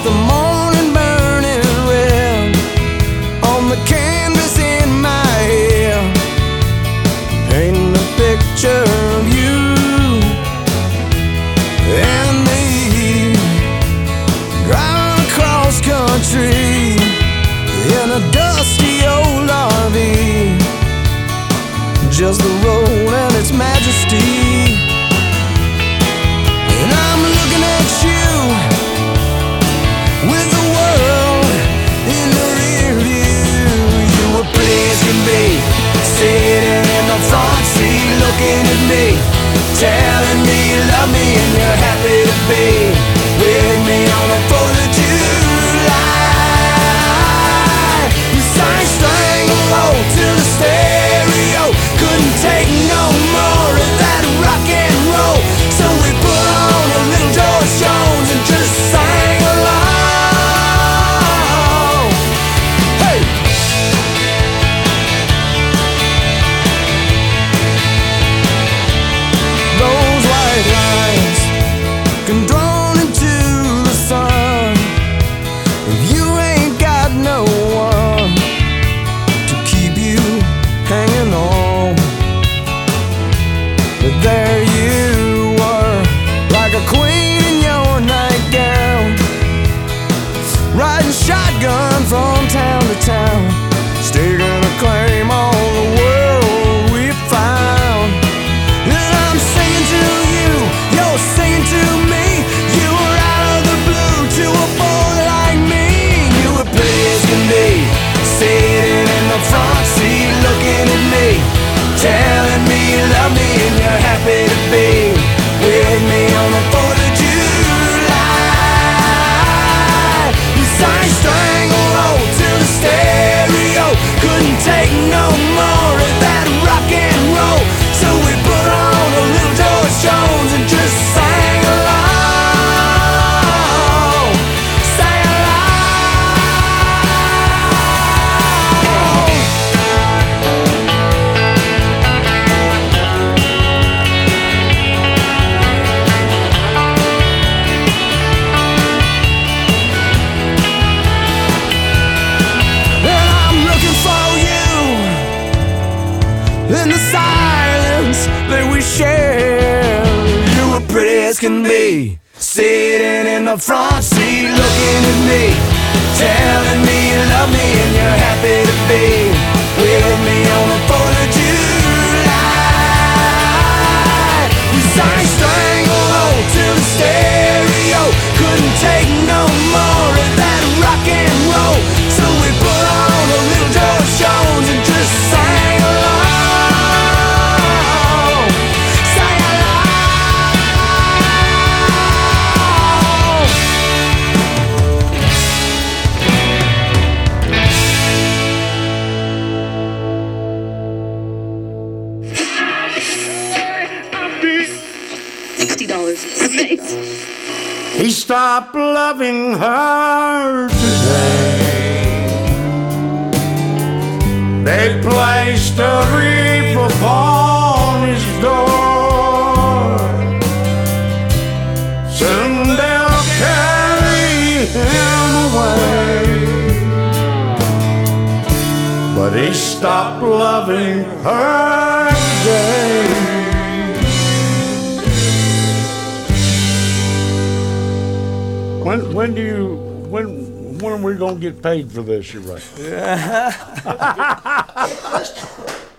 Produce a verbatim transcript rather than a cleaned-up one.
with the morning burning red on the canvas in my head, painting a picture of you and me, driving across country in a dusty old R V, just the road and its majesty. And I'm looking at you with the world in the rear view. You were pretty as can be, sitting in the front seat looking at me, telling me you love me and you're happy to be with me on the fourth of July. You sang Stranglehold to the stereo, couldn't take no more of that rock and roll, so we put on a little George Jones and just sang along. Hey! Those white lines can drawn into the sun. If you ain't got no one to keep you hanging on, but there you were, like a queen in your nightgown, riding shotgun from town to town, staking a claim on the world we found. And I'm singing to you, you're singing to me. You were out of the blue to a boy like me. You were pretty as can be, sitting in the front seat looking at me, telling me you love me and you're happy to be with me on the fourth of July. You sang Stranglehold to the stereo, couldn't take no more of that rock and roll, so we put on a little George Jones and just sang along, sang along. And I'm looking for you in the silence that we share. You were pretty as can be, sitting in the front seat looking at me, telling me you love me and you're happy to be with me on the fourth of July. We sang Stranglehold to the stereo, couldn't take no more of that rock and roll, so we put on a little George Jones and just sang along, sang along. Sixty dollars. Nice. He stopped loving her today. They placed a wreath upon his door. Soon they'll carry him away. But he stopped loving her today. When when do you when when are we gonna get paid for this? You're right.